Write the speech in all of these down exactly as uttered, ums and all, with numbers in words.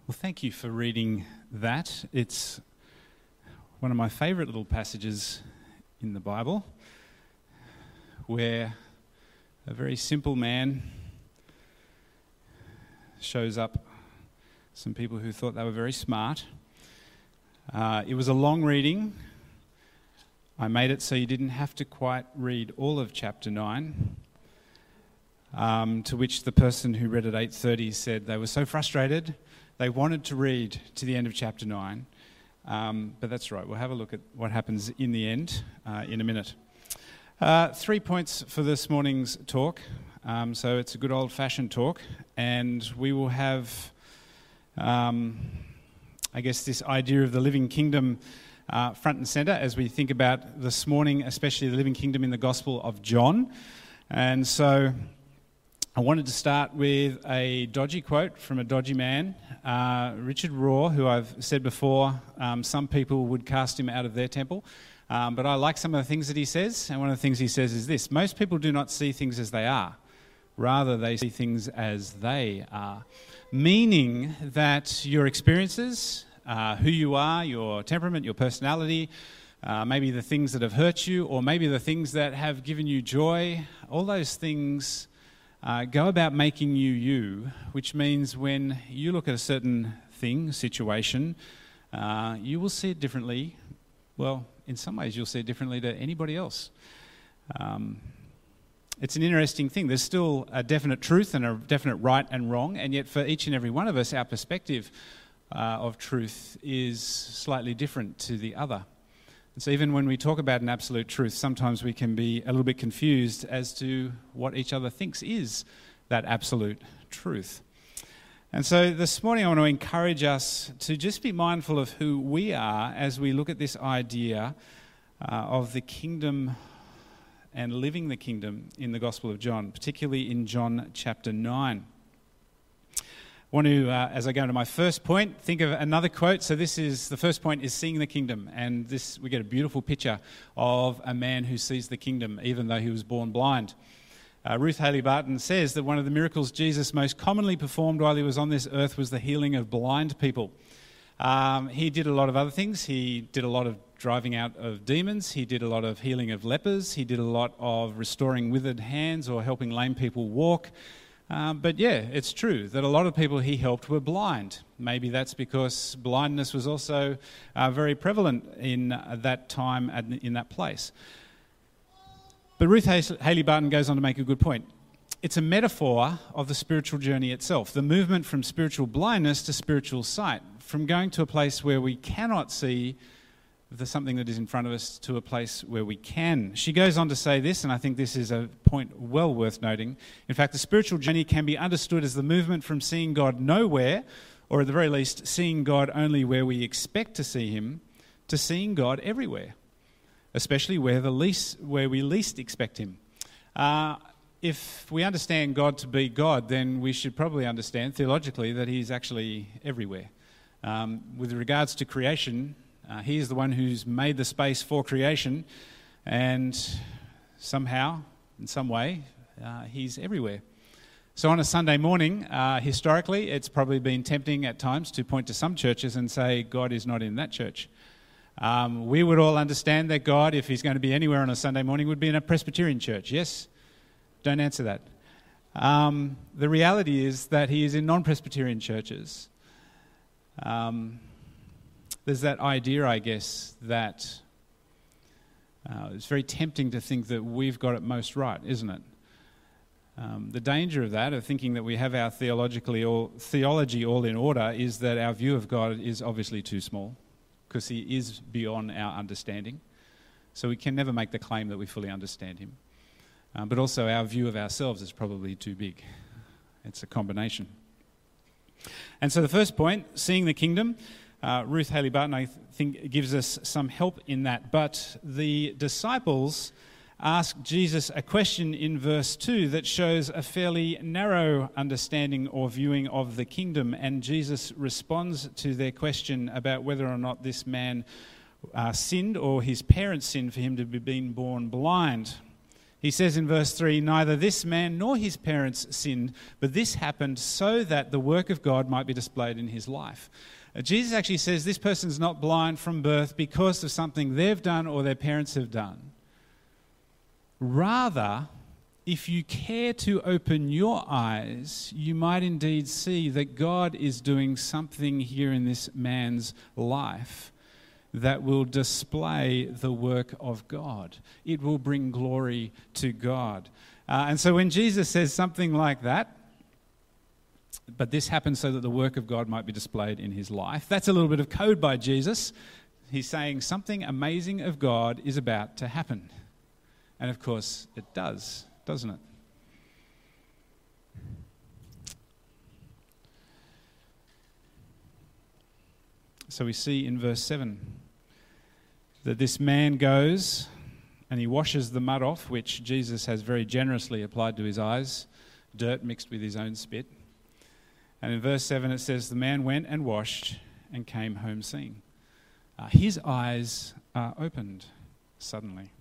Well, thank you for reading that. It's one of my favourite little passages in the Bible where a very simple man shows up some people who thought they were very smart. Uh, it was a long reading. I made it so you didn't have to quite read all of chapter nine, um, to which the person who read at eight thirty said they were so frustrated they wanted to read to the end of chapter nine. Um, but that's right, we'll have a look at what happens in the end uh, in a minute. Uh, three points for this morning's talk. Um, so it's a good old-fashioned talk, and we will have, um, I guess, this idea of the living kingdom uh, front and centre as we think about this morning, especially the living kingdom in the Gospel of John. And so I wanted to start with a dodgy quote from a dodgy man, uh, Richard Rohr, who I've said before, um, some people would cast him out of their temple. Um, but I like some of the things that he says, and one of the things he says is this: most people do not see things as they are, rather they see things as they are. Meaning that your experiences, uh, who you are, your temperament, your personality, uh, maybe the things that have hurt you, or maybe the things that have given you joy, all those things uh, go about making you you, which means when you look at a certain thing, situation, uh, you will see it differently. Well, in some ways you'll see it differently to anybody else. Um, it's an interesting thing. There's still a definite truth and a definite right and wrong, and yet for each and every one of us, our perspective uh, of truth is slightly different to the other. And so even when we talk about an absolute truth, sometimes we can be a little bit confused as to what each other thinks is that absolute truth. And so this morning I want to encourage us to just be mindful of who we are as we look at this idea uh, of the kingdom and living the kingdom in the Gospel of John, particularly in John chapter nine. I want to, uh, as I go into my first point, think of another quote. So this is, the first point is seeing the kingdom. And this, we get a beautiful picture of a man who sees the kingdom, even though he was born blind. Uh, Ruth Haley Barton says that one of the miracles Jesus most commonly performed while he was on this earth was the healing of blind people. Um, he did a lot of other things. He did a lot of driving out of demons. He did a lot of healing of lepers. He did a lot of restoring withered hands or helping lame people walk. Um, but yeah, it's true that a lot of people he helped were blind. Maybe that's because blindness was also uh, very prevalent in uh, that time and in that place. But Ruth Haley Barton goes on to make a good point. It's a metaphor of the spiritual journey itself, the movement from spiritual blindness to spiritual sight, from going to a place where we cannot see the something that is in front of us to a place where we can. She goes on to say this, and I think this is a point well worth noting. In fact, the spiritual journey can be understood as the movement from seeing God nowhere, or at the very least, seeing God only where we expect to see him, to seeing God everywhere, especially where the least, where we least expect him. Uh, if we understand God to be God, then we should probably understand theologically that he's actually everywhere. Um, with regards to creation, Uh, he is the one who's made the space for creation, and somehow, in some way, uh, he's everywhere. So on a Sunday morning, uh, historically, it's probably been tempting at times to point to some churches and say, God is not in that church. Um, we would all understand that God, if he's going to be anywhere on a Sunday morning, would be in a Presbyterian church. Yes? Don't answer that. Um, the reality is that he is in non-Presbyterian churches. Um... There's that idea, I guess, that uh, it's very tempting to think that we've got it most right, isn't it? Um, the danger of that, of thinking that we have our theologically all, theology all in order, is that our view of God is obviously too small, because he is beyond our understanding. So we can never make the claim that we fully understand him. Um, but also our view of ourselves is probably too big. It's a combination. And so the first point, seeing the kingdom. Uh, Ruth Haley Barton, I th- think, gives us some help in that. But the disciples ask Jesus a question in verse two that shows a fairly narrow understanding or viewing of the kingdom. And Jesus responds to their question about whether or not this man uh, sinned or his parents sinned for him to be being born blind. He says in verse three, "Neither this man nor his parents sinned, but this happened so that the work of God might be displayed in his life." Uh, Jesus actually says this person's not blind from birth because of something they've done or their parents have done. Rather, if you care to open your eyes, you might indeed see that God is doing something here in this man's life that will display the work of God. It will bring glory to God. Uh, and so when Jesus says something like that, but this happened so that the work of God might be displayed in his life, that's a little bit of code by Jesus. He's saying something amazing of God is about to happen. And of course it does, doesn't it? So we see in verse seven that this man goes and he washes the mud off, which Jesus has very generously applied to his eyes, dirt mixed with his own spit. And in verse seven it says, the man went and washed and came home seeing. Uh, his eyes are opened suddenly.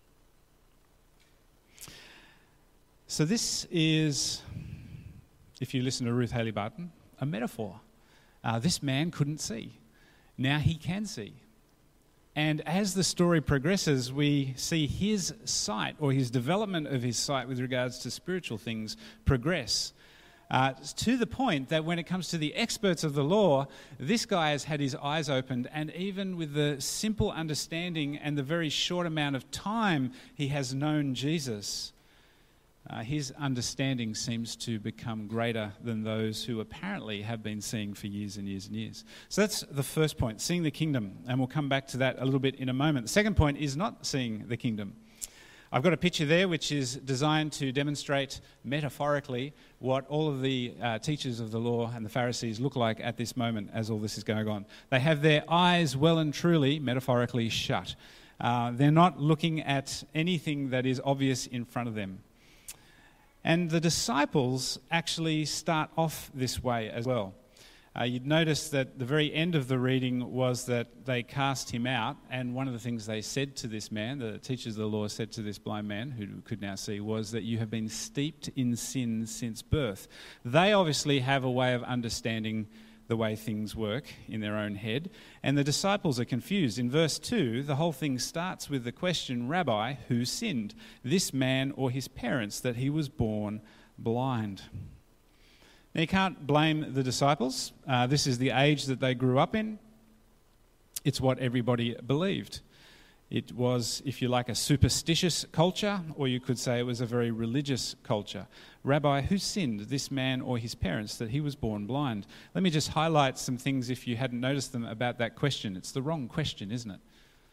So this is, if you listen to Ruth Haley Barton, a metaphor. Uh, this man couldn't see. Now he can see. And as the story progresses, we see his sight, or his development of his sight with regards to spiritual things, progress. Uh, to the point that when it comes to the experts of the law, this guy has had his eyes opened, and even with the simple understanding and the very short amount of time he has known Jesus, Uh, his understanding seems to become greater than those who apparently have been seeing for years and years and years. So that's the first point, seeing the kingdom, and we'll come back to that a little bit in a moment. The second point is not seeing the kingdom. I've got a picture there which is designed to demonstrate metaphorically what all of the uh, teachers of the law and the Pharisees look like at this moment as all this is going on. They have their eyes well and truly, metaphorically, shut. Uh, they're not looking at anything that is obvious in front of them. And the disciples actually start off this way as well. Uh, you'd notice that the very end of the reading was that they cast him out, and one of the things they said to this man, the teachers of the law said to this blind man who could now see, was that you have been steeped in sin since birth. They obviously have a way of understanding the way things work in their own head, and the disciples are confused. In verse two, the whole thing starts with the question, Rabbi, who sinned, this man or his parents, that he was born blind? Now, you can't blame the disciples. Uh, this is the age that they grew up in. It's what everybody believed. It was, if you like, a superstitious culture, or you could say it was a very religious culture. Rabbi, who sinned, this man or his parents, that he was born blind? Let me just highlight some things, if you hadn't noticed them, about that question. It's the wrong question, isn't it?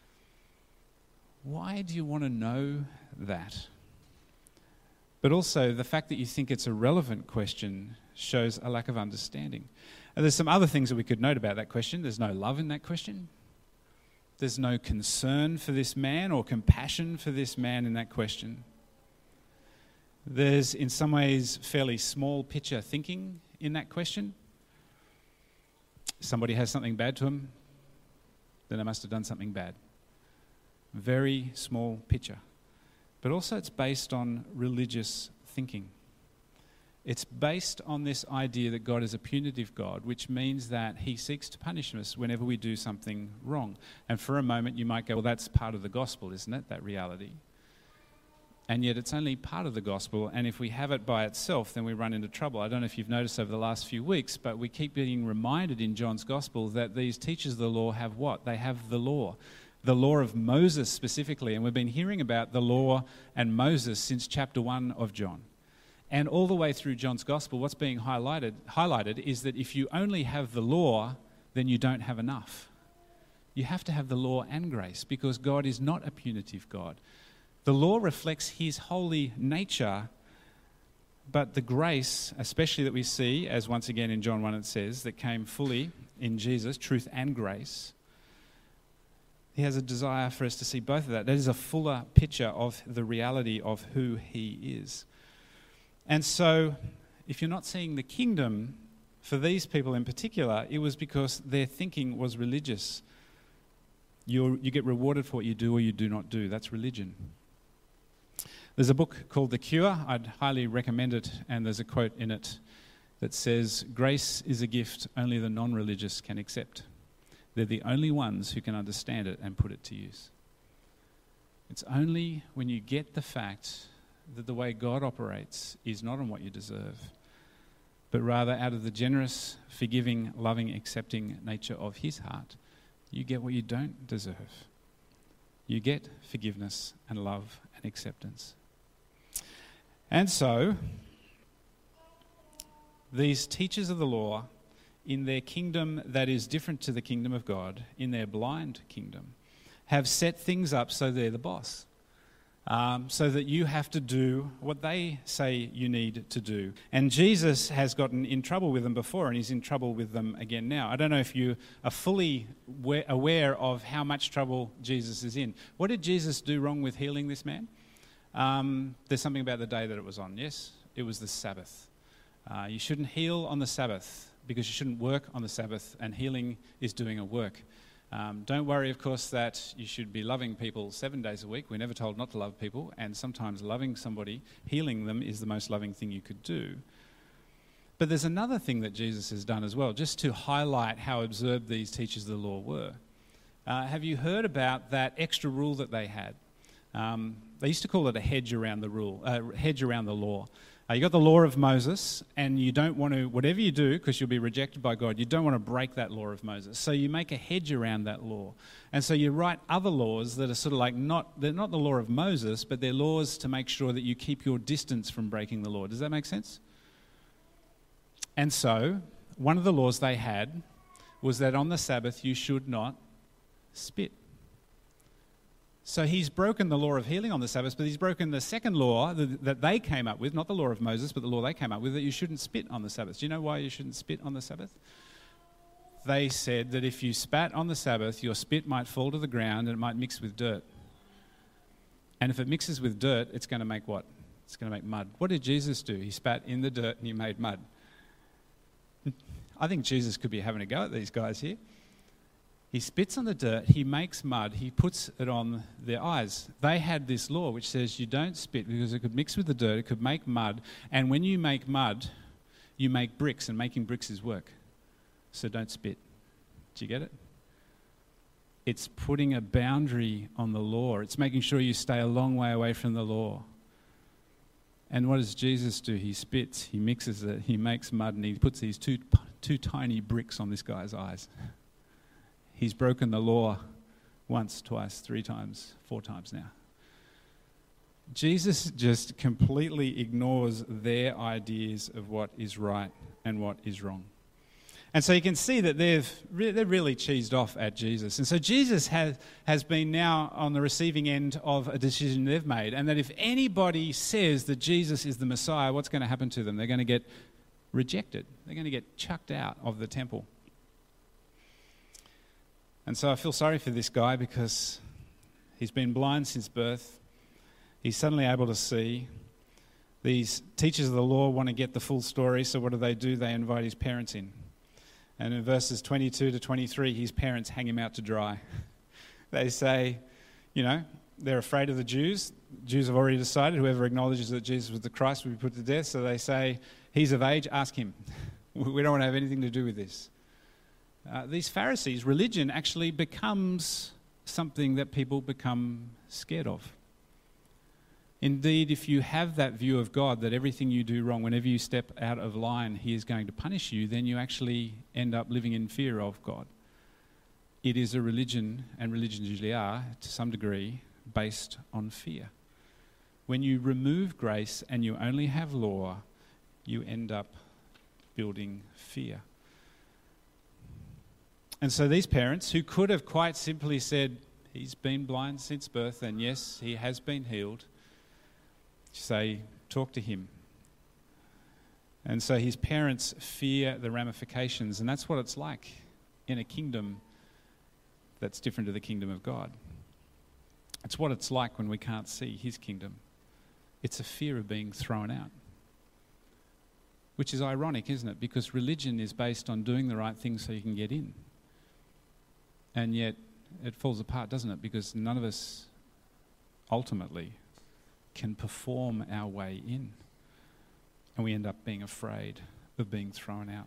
Why do you want to know that? But also, the fact that you think it's a relevant question shows a lack of understanding. And there's some other things that we could note about that question. There's no love in that question. There's no concern for this man or compassion for this man in that question. There's, in some ways, fairly small picture thinking in that question. Somebody has something bad to him, then they must have done something bad. Very small picture. But also it's based on religious thinking. It's based on this idea that God is a punitive God, which means that he seeks to punish us whenever we do something wrong. And for a moment you might go, well, that's part of the gospel, isn't it, that reality? And yet it's only part of the gospel, and if we have it by itself, then we run into trouble. I don't know if you've noticed over the last few weeks, but we keep being reminded in John's gospel that these teachers of the law have what? They have the law. The law of Moses specifically, and we've been hearing about the law and Moses since chapter one of John. And all the way through John's gospel, what's being highlighted, highlighted is that if you only have the law, then you don't have enough. You have to have the law and grace, because God is not a punitive God. The law reflects his holy nature, but the grace, especially that we see, as once again in John one it says, that came fully in Jesus, truth and grace, he has a desire for us to see both of that. That is a fuller picture of the reality of who he is. And so, if you're not seeing the kingdom, for these people in particular, it was because their thinking was religious. You're, you get rewarded for what you do or you do not do. That's religion. There's a book called The Cure. I'd highly recommend it, and there's a quote in it that says, "Grace is a gift only the non-religious can accept. They're the only ones who can understand it and put it to use." It's only when you get the fact that the way God operates is not on what you deserve, but rather out of the generous, forgiving, loving, accepting nature of his heart, you get what you don't deserve. You get forgiveness and love and acceptance. And so, these teachers of the law, in their kingdom that is different to the kingdom of God, in their blind kingdom, have set things up so they're the boss. Um, so that you have to do what they say you need to do. And Jesus has gotten in trouble with them before, and he's in trouble with them again now. I don't know if you are fully aware of how much trouble Jesus is in. What did Jesus do wrong with healing this man? Um, there's something about the day that it was on, yes? It was the Sabbath. Uh, you shouldn't heal on the Sabbath because you shouldn't work on the Sabbath, and healing is doing a work. Um, don't worry, of course, that you should be loving people seven days a week. We're never told not to love people, and sometimes loving somebody, healing them, is the most loving thing you could do. But there's another thing that Jesus has done as well, just to highlight how absurd these teachers of the law were. Uh, have you heard about that extra rule that they had? Um, they used to call it a hedge around the rule, uh, hedge around the law. Uh, you got the law of Moses, and you don't want to, whatever you do, because you'll be rejected by God, you don't want to break that law of Moses. So you make a hedge around that law. And so you write other laws that are sort of like not, they're not the law of Moses, but they're laws to make sure that you keep your distance from breaking the law. Does that make sense? And so one of the laws they had was that on the Sabbath you should not spit. So he's broken the law of healing on the Sabbath, but he's broken the second law that, that they came up with, not the law of Moses, but the law they came up with, that you shouldn't spit on the Sabbath. Do you know why you shouldn't spit on the Sabbath? They said that if you spat on the Sabbath, your spit might fall to the ground and it might mix with dirt. And if it mixes with dirt, it's going to make what? It's going to make mud. What did Jesus do? He spat in the dirt and he made mud. I think Jesus could be having a go at these guys here. He spits on the dirt, he makes mud, he puts it on their eyes. They had this law which says you don't spit because it could mix with the dirt, it could make mud, and when you make mud, you make bricks, and making bricks is work. So don't spit. Do you get it? It's putting a boundary on the law. It's making sure you stay a long way away from the law. And what does Jesus do? He spits, he mixes it, he makes mud, and he puts these two, two tiny bricks on this guy's eyes. He's broken the law once, twice, three times, four times now. Jesus just completely ignores their ideas of what is right and what is wrong. And so you can see that they've re- they're really cheesed off at Jesus. And so Jesus has, has been now on the receiving end of a decision they've made, and that if anybody says that Jesus is the Messiah, what's going to happen to them? They're going to get rejected. They're going to get chucked out of the temple. And so I feel sorry for this guy because he's been blind since birth. He's suddenly able to see. These teachers of the law want to get the full story, so what do they do? They invite his parents in. And in verses twenty-two to twenty-three, his parents hang him out to dry. They say, you know, they're afraid of the Jews. Jews have already decided whoever acknowledges that Jesus was the Christ will be put to death. So they say, he's of age, ask him. We don't want to have anything to do with this. Uh, these Pharisees, religion actually becomes something that people become scared of. Indeed, if you have that view of God, that everything you do wrong, whenever you step out of line, he is going to punish you, then you actually end up living in fear of God. It is a religion, and religions usually are, to some degree, based on fear. When you remove grace and you only have law, you end up building fear. And so these parents, who could have quite simply said, he's been blind since birth, and yes, he has been healed, say, talk to him. And so his parents fear the ramifications, and that's what it's like in a kingdom that's different to the kingdom of God. It's what it's like when we can't see his kingdom. It's a fear of being thrown out. Which is ironic, isn't it? Because religion is based on doing the right thing so you can get in. And yet it falls apart, doesn't it? Because none of us ultimately can perform our way in. And we end up being afraid of being thrown out.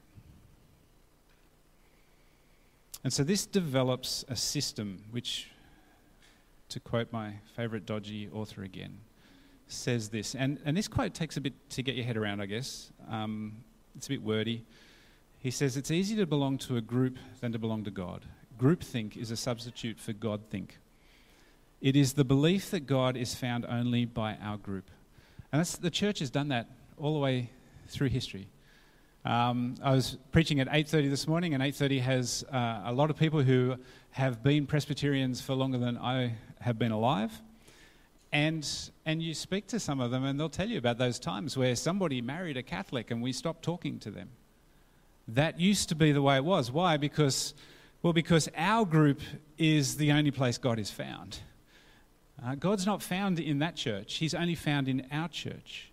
And so this develops a system which, to quote my favourite dodgy author again, says this. And, and this quote takes a bit to get your head around, I guess. Um, it's a bit wordy. He says, it's easier to belong to a group than to belong to God. Groupthink is a substitute for Godthink. It is the belief that God is found only by our group. And that's, the church has done that all the way through history. Um, I was preaching at eight thirty this morning, and eight thirty has uh, a lot of people who have been Presbyterians for longer than I have been alive. And and you speak to some of them, and they'll tell you about those times where somebody married a Catholic and we stopped talking to them. That used to be the way it was. Why? Because, well, because our group is the only place God is found. Uh, God's not found in that church. He's only found in our church.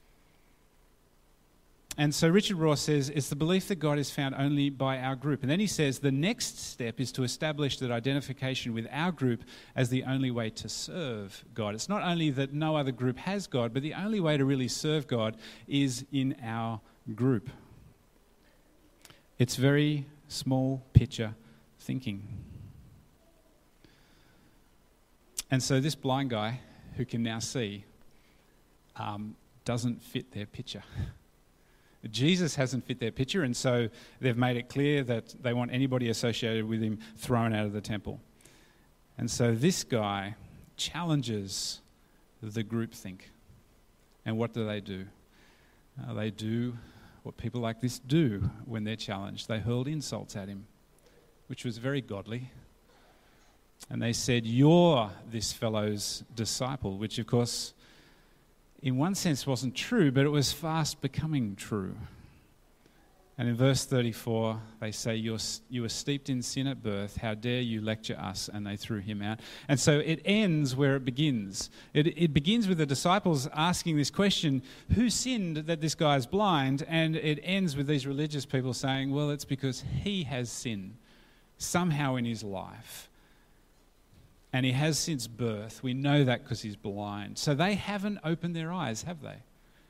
And so Richard Rohr says, it's the belief that God is found only by our group. And then he says, the next step is to establish that identification with our group as the only way to serve God. It's not only that no other group has God, but the only way to really serve God is in our group. It's very small picture thinking. And so this blind guy, who can now see, um, doesn't fit their picture. Jesus hasn't fit their picture, and so they've made it clear that they want anybody associated with him thrown out of the temple. And so this guy challenges the groupthink. And what do they do? Uh, they do what people like this do when they're challenged. They hurled insults at him, which was very godly. And they said, "You're this fellow's disciple," which of course in one sense wasn't true, but it was fast becoming true. And in verse thirty-four, they say, You're, you were steeped in sin at birth. How dare you lecture us? And they threw him out. And so it ends where it begins. It, it begins with the disciples asking this question, who sinned that this guy's blind? And it ends with these religious people saying, well, it's because he has sin somehow in his life. And he has since birth. We know that because he's blind. So they haven't opened their eyes, have they?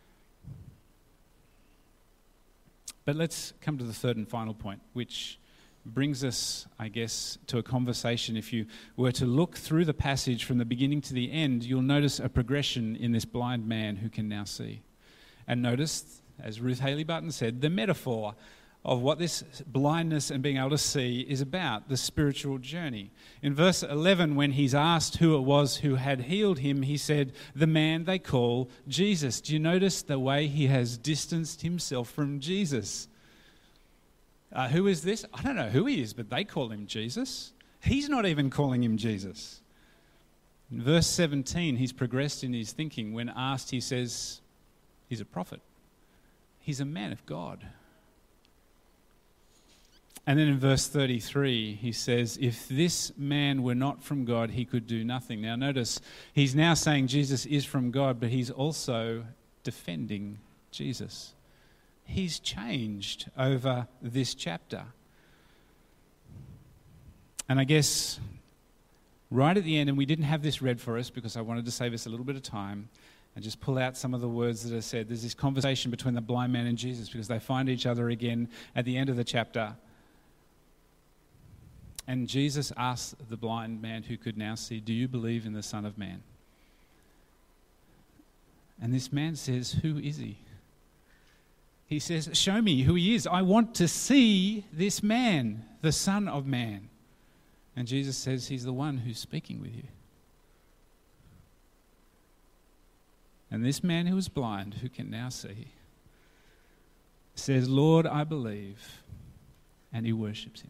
But let's come to the third and final point, which brings us, I guess, to a conversation. If you were to look through the passage from the beginning to the end, you'll notice a progression in this blind man who can now see. And notice, as Ruth Haley Barton said, the metaphor of what this blindness and being able to see is about, the spiritual journey. In verse eleven, when he's asked who it was who had healed him, he said, the man they call Jesus. Do you notice the way he has distanced himself from Jesus? Uh, who is this? I don't know who he is, but they call him Jesus. He's not even calling him Jesus. In verse seventeen, he's progressed in his thinking. When asked, he says, he's a prophet. He's a man of God. And then in verse thirty-three, he says, if this man were not from God, he could do nothing. Now notice, he's now saying Jesus is from God, but he's also defending Jesus. He's changed over this chapter. And I guess right at the end, and we didn't have this read for us because I wanted to save us a little bit of time and just pull out some of the words that are said. There's this conversation between the blind man and Jesus because they find each other again at the end of the chapter. And Jesus asks the blind man who could now see, do you believe in the Son of Man? And this man says, who is he? He says, show me who he is. I want to see this man, the Son of Man. And Jesus says, he's the one who's speaking with you. And this man who was blind, who can now see, says, Lord, I believe. And he worships him.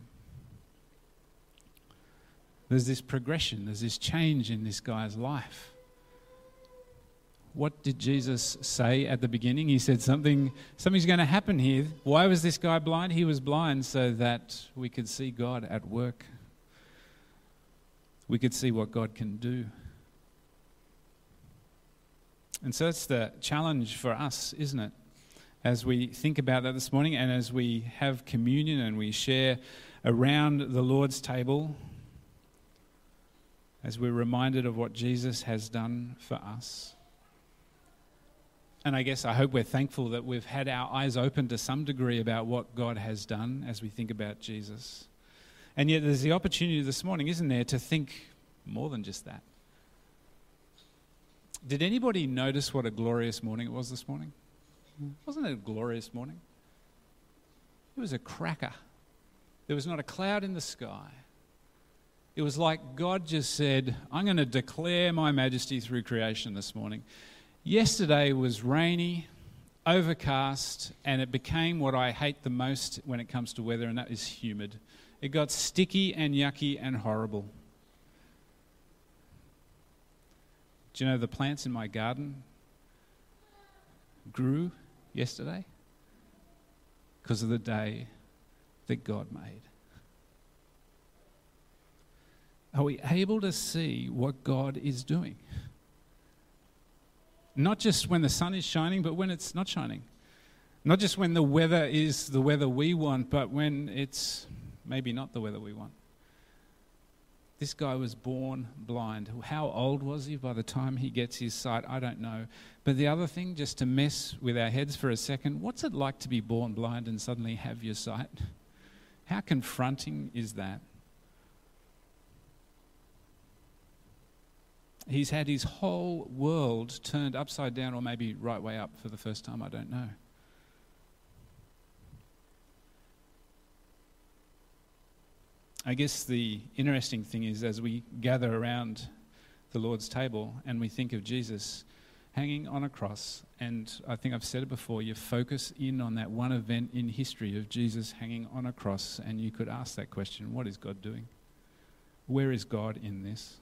There's this progression, there's this change in this guy's life. What did Jesus say at the beginning? He said something, something's going to happen here. Why was this guy blind? He was blind so that we could see God at work. We could see what God can do. And so it's the challenge for us, isn't it? As we think about that this morning and as we have communion and we share around the Lord's table, as we're reminded of what Jesus has done for us, And I guess I hope we're thankful that we've had our eyes open to some degree about what God has done as we think about Jesus. And yet there's the opportunity this morning, isn't there, to think more than just that. Did anybody notice what a glorious morning it was this morning? Wasn't it a glorious morning? It was a cracker. There was not a cloud in the sky. It was like God just said, I'm going to declare my majesty through creation this morning. Yesterday was rainy, overcast, and it became what I hate the most when it comes to weather, and that is humid. It got sticky and yucky and horrible. Do you know the plants in my garden grew yesterday? Because of the day that God made. Are we able to see what God is doing? Not just when the sun is shining, but when it's not shining. Not just when the weather is the weather we want, but when it's maybe not the weather we want. This guy was born blind. How old was he by the time he gets his sight? I don't know. But the other thing, just to mess with our heads for a second, what's it like to be born blind and suddenly have your sight? How confronting is that? He's had his whole world turned upside down, or maybe right way up for the first time, I don't know. I guess the interesting thing is, as we gather around the Lord's table and we think of Jesus hanging on a cross, and I think I've said it before, you focus in on that one event in history of Jesus hanging on a cross, and you could ask that question, what is God doing? Where is God in this?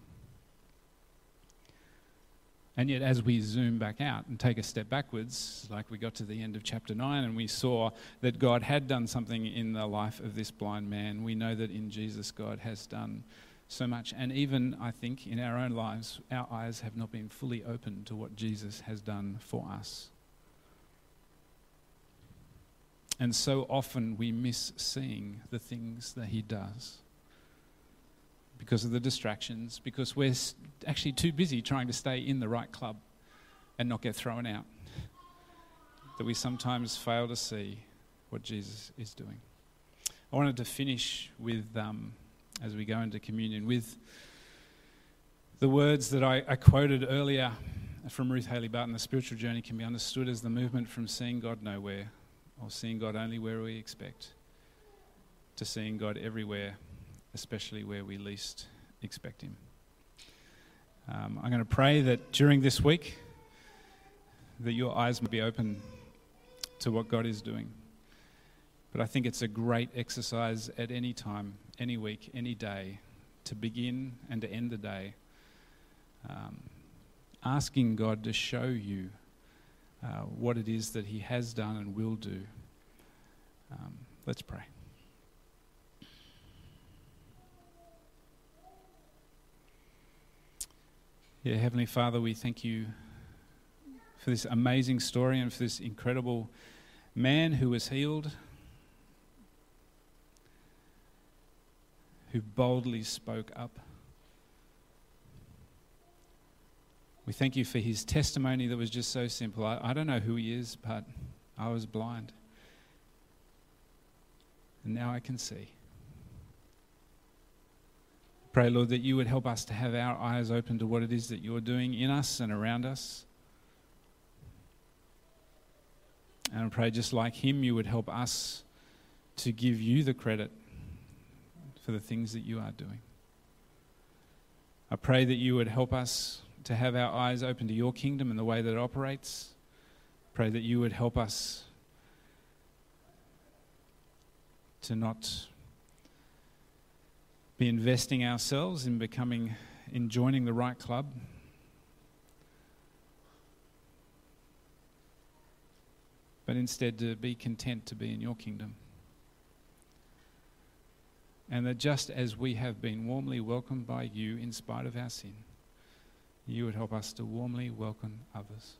And yet as we zoom back out and take a step backwards, like we got to the end of chapter nine and we saw that God had done something in the life of this blind man, we know that in Jesus God has done so much. And even, I think, in our own lives, our eyes have not been fully open to what Jesus has done for us. And so often we miss seeing the things that he does because of the distractions, because we're actually too busy trying to stay in the right club and not get thrown out, that we sometimes fail to see what Jesus is doing. I wanted to finish with, um, as we go into communion, with the words that I, I quoted earlier from Ruth Haley Barton. The spiritual journey can be understood as the movement from seeing God nowhere, or seeing God only where we expect, to seeing God everywhere, especially where we least expect him. Um, I'm going to pray that during this week that your eyes may be open to what God is doing. But I think it's a great exercise at any time, any week, any day, to begin and to end the day, um, asking God to show you uh, what it is that he has done and will do. Um, let's pray. Yeah, Heavenly Father, we thank you for this amazing story and for this incredible man who was healed, who boldly spoke up. We thank you for his testimony that was just so simple. I, I don't know who he is, but I was blind. And now I can see. Pray, Lord, that you would help us to have our eyes open to what it is that you're doing in us and around us. And I pray, just like him, you would help us to give you the credit for the things that you are doing. I pray that you would help us to have our eyes open to your kingdom and the way that it operates. Pray that you would help us to not be investing ourselves in becoming, in joining the right club. But instead to be content to be in your kingdom. And that just as we have been warmly welcomed by you in spite of our sin, you would help us to warmly welcome others.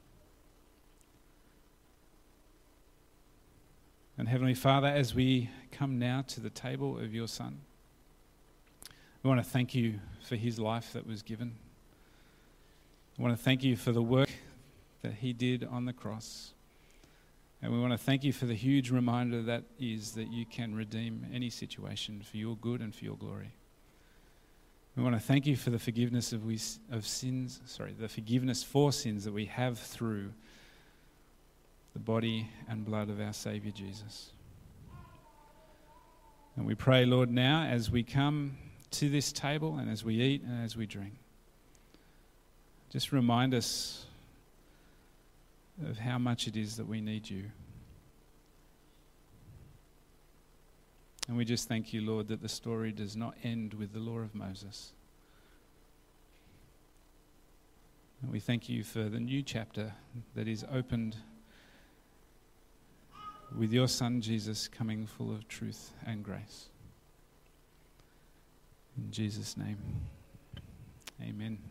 And Heavenly Father, as we come now to the table of your Son, we want to thank you for his life that was given. I want to thank you for the work that he did on the cross. And we want to thank you for the huge reminder that is that you can redeem any situation for your good and for your glory. We want to thank you for the forgiveness of we of sins, sorry, the forgiveness for sins that we have through the body and blood of our Saviour Jesus. And we pray, Lord, now as we come to this table and as we eat and as we drink, just remind us of how much it is that we need you. And we just thank you, Lord, that the story does not end with the law of Moses. And we thank you for the new chapter that is opened with your Son, Jesus, coming full of truth and grace. In Jesus' name, amen.